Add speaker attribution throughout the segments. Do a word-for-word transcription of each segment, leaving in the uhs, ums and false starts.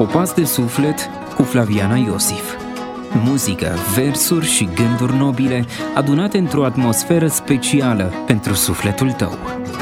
Speaker 1: Popas de suflet cu Flaviana Iosif. Muzică, versuri și gânduri nobile adunate într-o atmosferă specială pentru sufletul tău.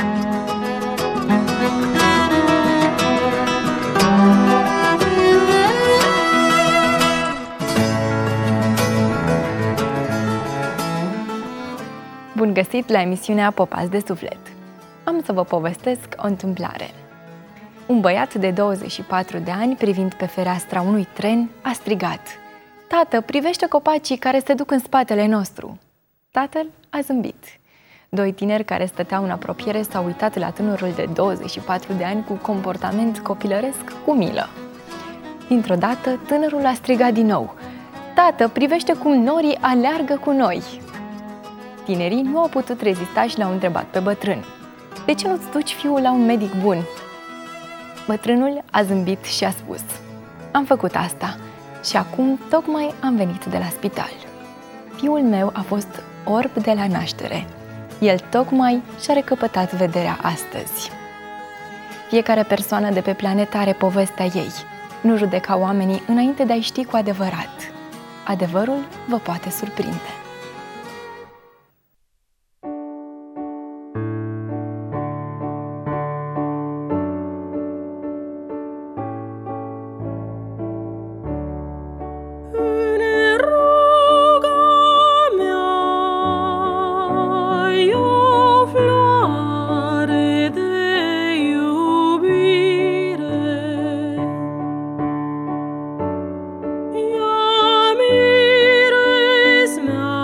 Speaker 2: Bun găsit la emisiunea Popas de suflet. Am să vă povestesc o întâmplare. Un băiat de douăzeci și patru de ani, privind pe fereastra unui tren, a strigat: "Tată, privește copacii care se duc în spatele nostru." Tatăl a zâmbit. Doi tineri care stăteau în apropiere s-au uitat la tânărul de douăzeci și patru de ani cu comportament copilăresc, cu milă. Dintr-o dată, tânărul a strigat din nou: "Tată, privește cum norii aleargă cu noi." Tinerii nu au putut rezista și l-au întrebat pe bătrân: "De ce nu-ți duci fiul la un medic bun?" Bătrânul a zâmbit și a spus: "Am făcut asta și acum tocmai am venit de la spital. Fiul meu a fost orb de la naștere. El tocmai și-a recăpătat vederea astăzi." Fiecare persoană de pe planetă are povestea ei. Nu judeca oamenii înainte de a-i ști cu adevărat. Adevărul vă poate surprinde.
Speaker 3: Mea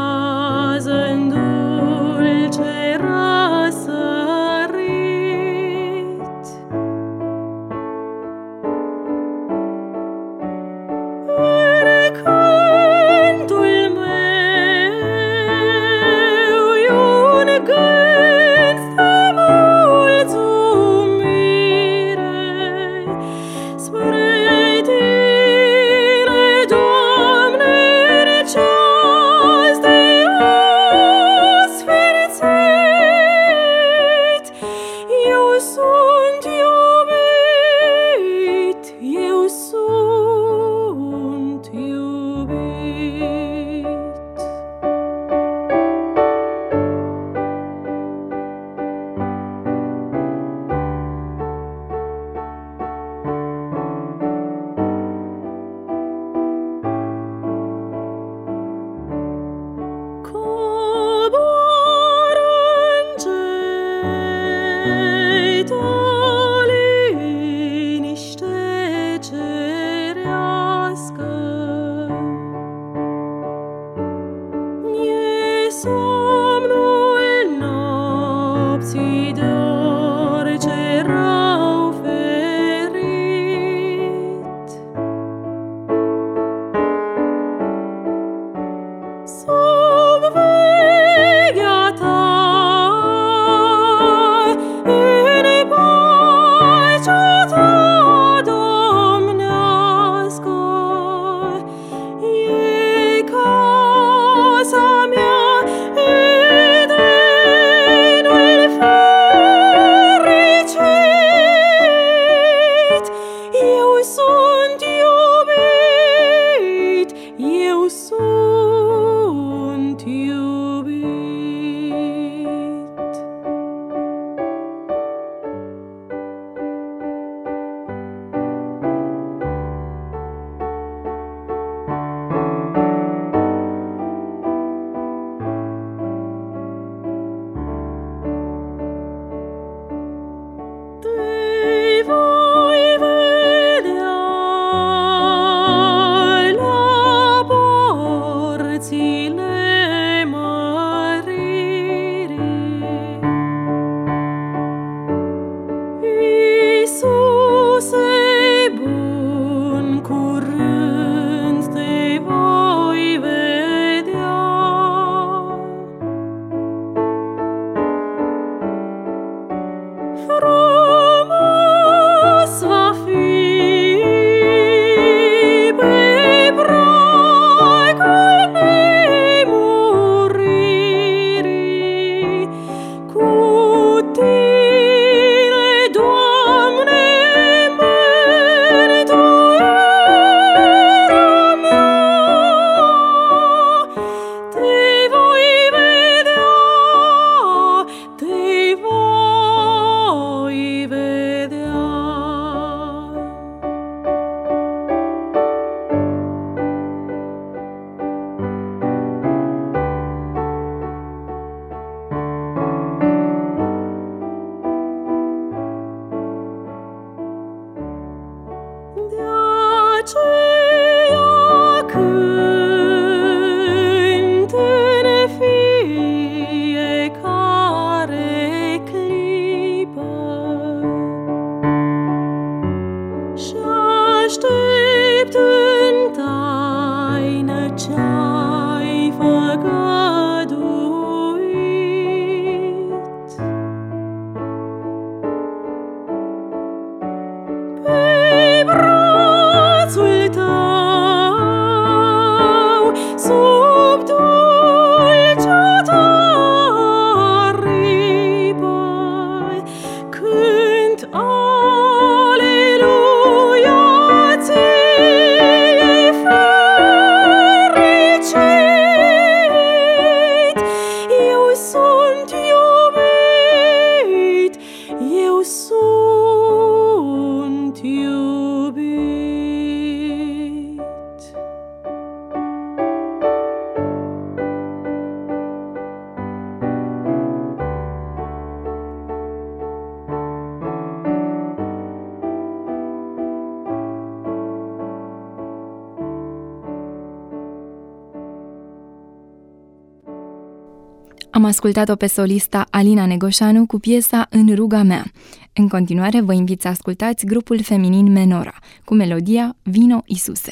Speaker 2: Am ascultat-o pe solista Alina Negoșanu cu piesa În ruga mea. În continuare vă invit să ascultați grupul feminin Menora cu melodia Vino Iisuse.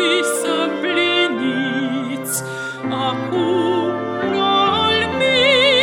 Speaker 3: Acum al meu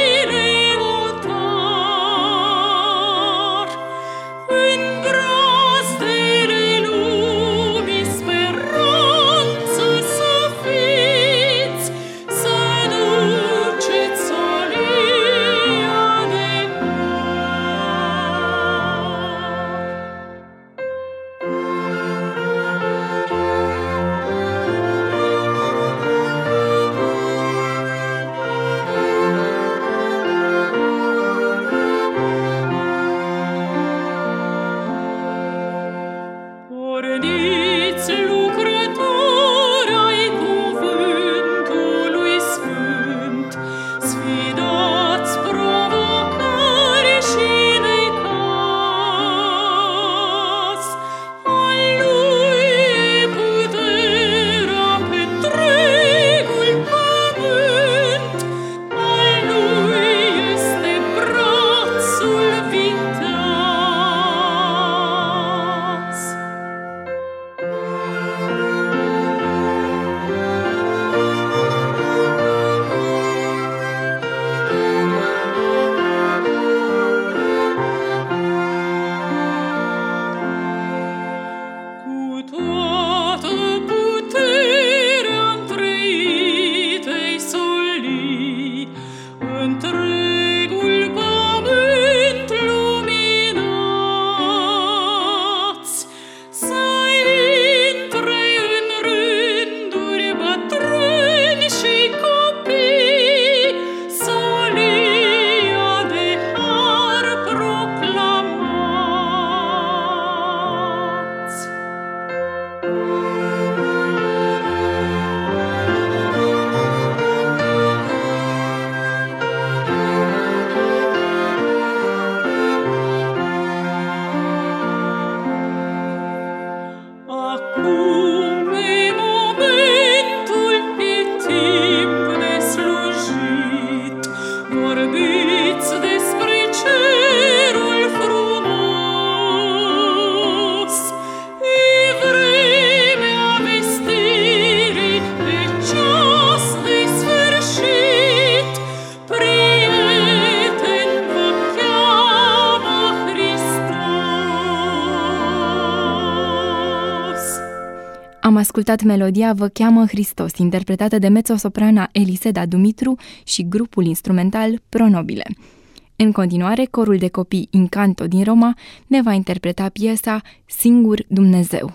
Speaker 2: ascultat melodia Vă cheamă Hristos, interpretată de mezzosoprana Eliseda Dumitru și grupul instrumental Pronobile. În continuare, corul de copii Incanto din Roma ne va interpreta piesa Singur Dumnezeu.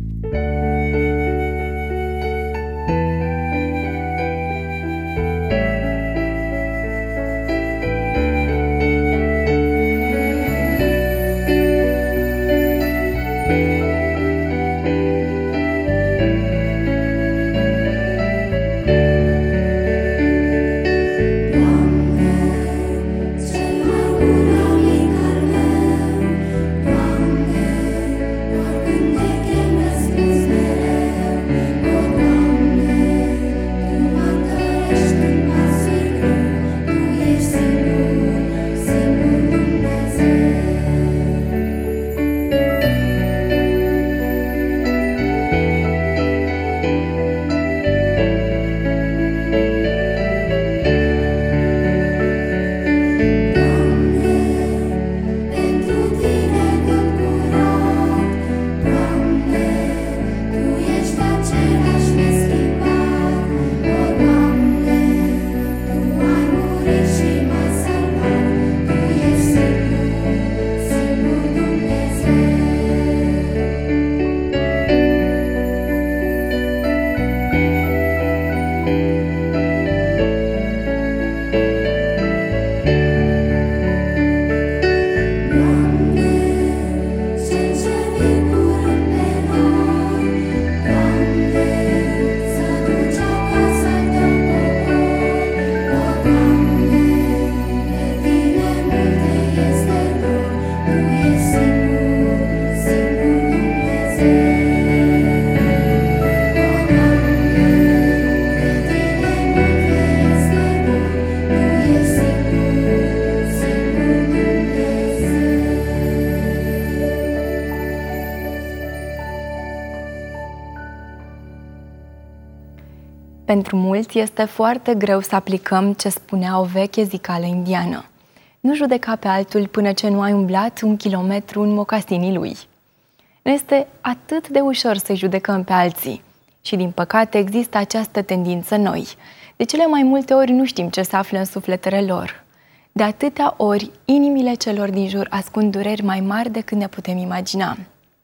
Speaker 2: Pentru mulți este foarte greu să aplicăm ce spunea o veche zicală indiană. Nu judeca pe altul până ce nu ai umblat un kilometru în mocasinii lui. Ne este atât de ușor să judecăm pe alții și, din păcate, există această tendință în noi. De cele mai multe ori nu știm ce se află în sufletele lor. De atâtea ori, inimile celor din jur ascund dureri mai mari decât ne putem imagina.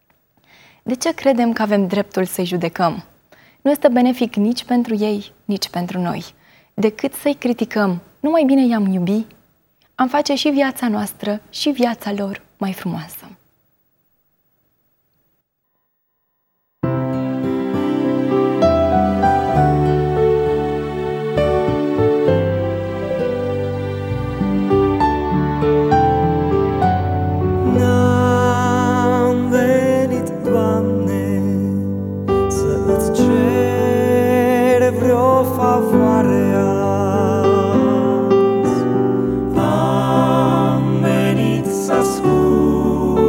Speaker 2: De ce credem că avem dreptul să-i judecăm? Nu este benefic nici pentru ei, nici pentru noi. Decât să-i criticăm, nu mai bine i-am iubi? Am face și viața noastră și viața lor mai frumoasă.
Speaker 3: Am venit să ascult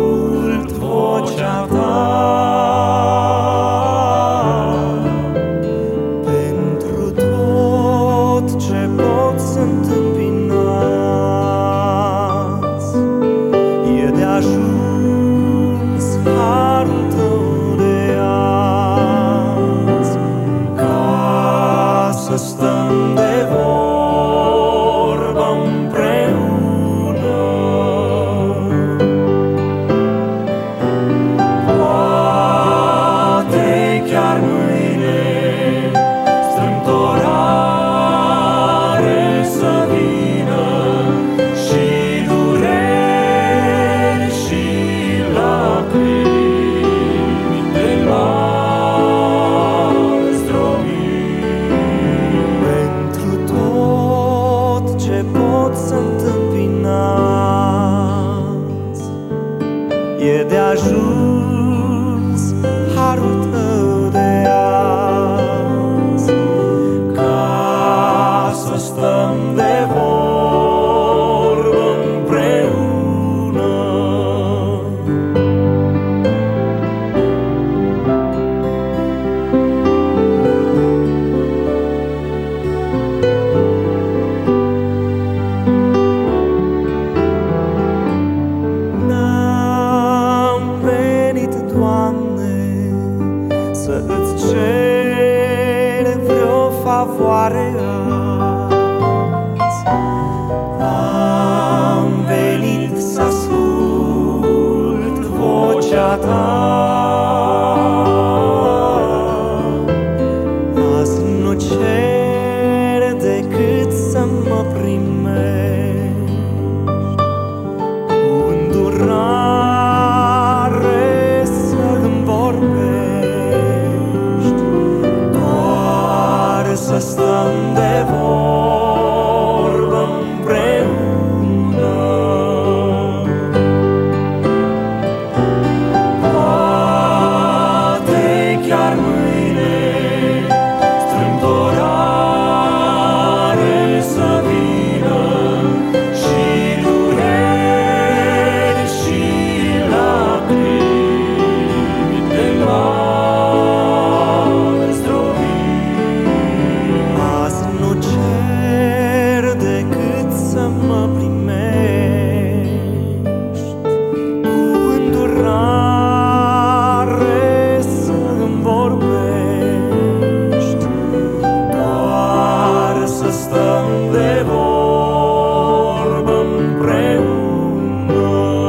Speaker 3: stăm de vorbă împreună,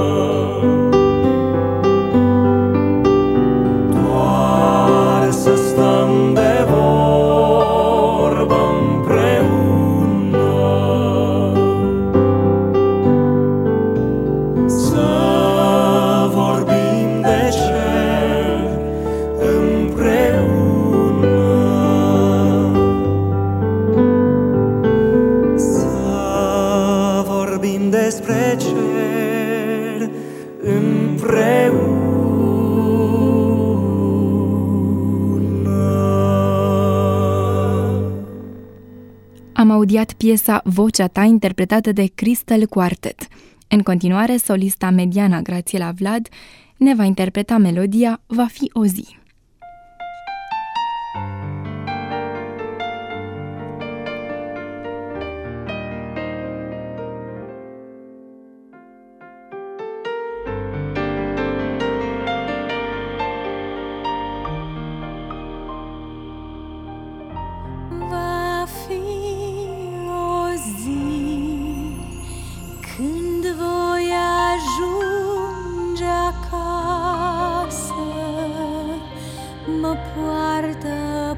Speaker 3: doar să stăm de vorbă împreună, să vorbim de cer împreună, să vorbim despre cer împreună.
Speaker 2: Am audiat piesa Vocea ta, interpretată de Crystal Quartet. În continuare, solista Mediana Grațiela Vlad ne va interpreta melodia Va fi o zi.
Speaker 4: Va fi o zi când voi ajunge acasă, mă poartă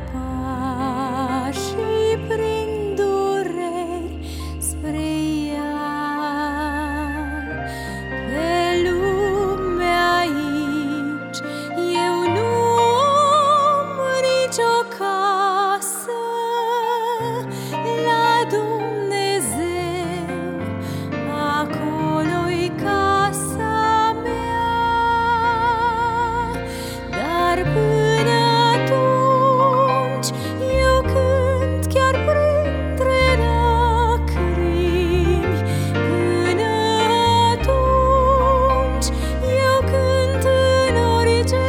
Speaker 4: pașii prin dureri spre ea. Pe lume aici eu nu am nicio casă, la Dumnezeu acolo-i casa mea. Dar până atunci eu cânt chiar printre lacrimi. Până atunci eu cânt în orice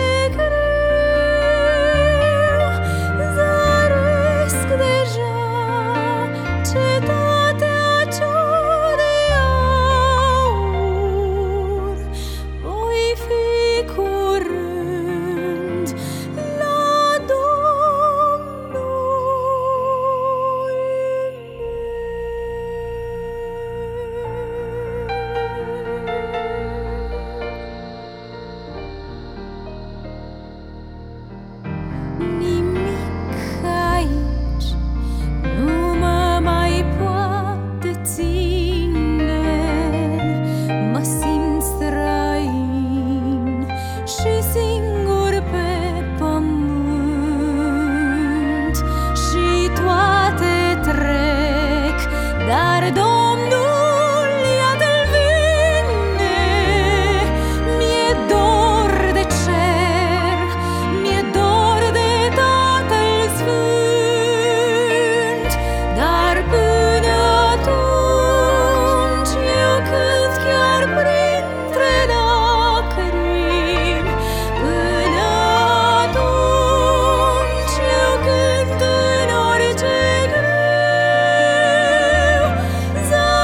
Speaker 4: greu. Zăresc deja cetatea cea de aur. Voi fi curând la Domnul meu. Nimic aici nu mă mai poate ține, mă simt străin și singur pe pământ. Și toate trec, dar Domnul iată-l vine. Mi-e dor de cer, mi-e dor de Tatăl Sfânt. Dar până atunci eu cânt chiar printre lacrimi. Până atunci eu cânt în orice greu.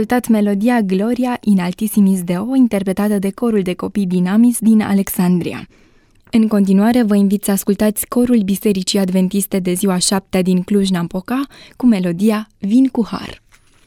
Speaker 2: ascultat melodia Gloria in Altissimis Deo, interpretată de corul de copii Dinamis din Alexandria. În continuare, vă invit să ascultați corul Bisericii Adventiste de ziua șaptea din Cluj-Napoca cu melodia Vin cu har.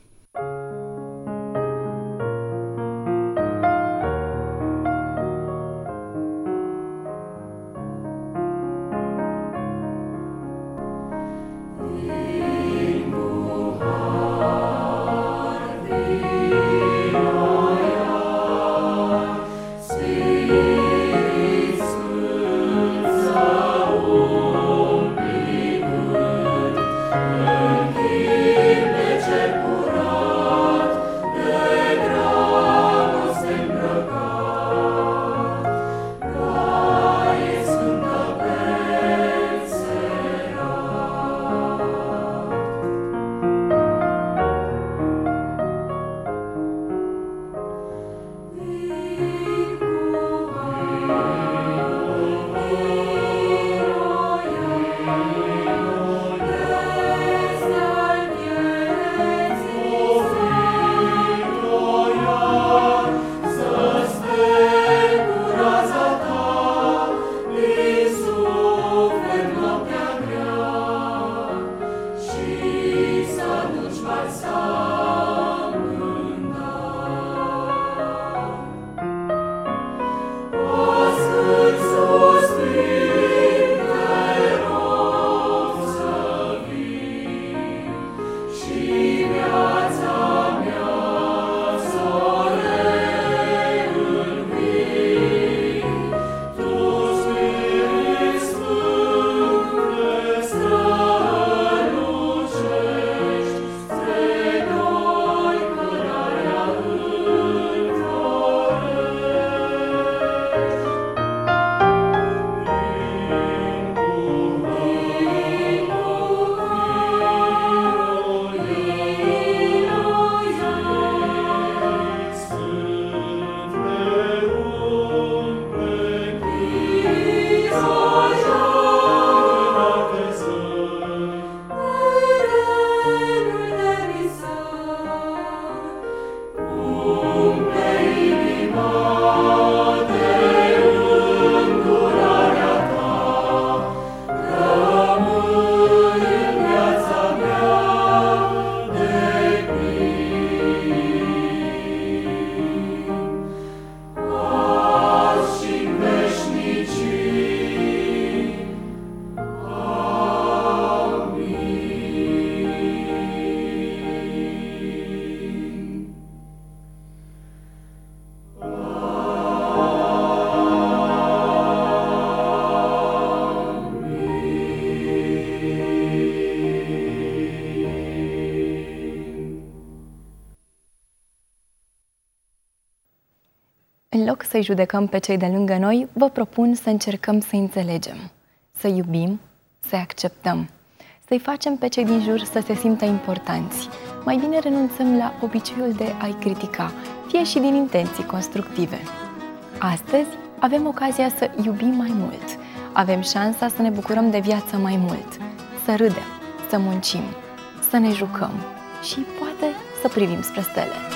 Speaker 2: În loc să-i judecăm pe cei de lângă noi, vă propun să încercăm să înțelegem, să iubim, să acceptăm, să-i facem pe cei din jur să se simtă importanți. Mai bine renunțăm la obiceiul de a-i critica, fie și din intenții constructive. Astăzi avem ocazia să iubim mai mult, avem șansa să ne bucurăm de viață mai mult, să râdem, să muncim, să ne jucăm și poate să privim spre stele.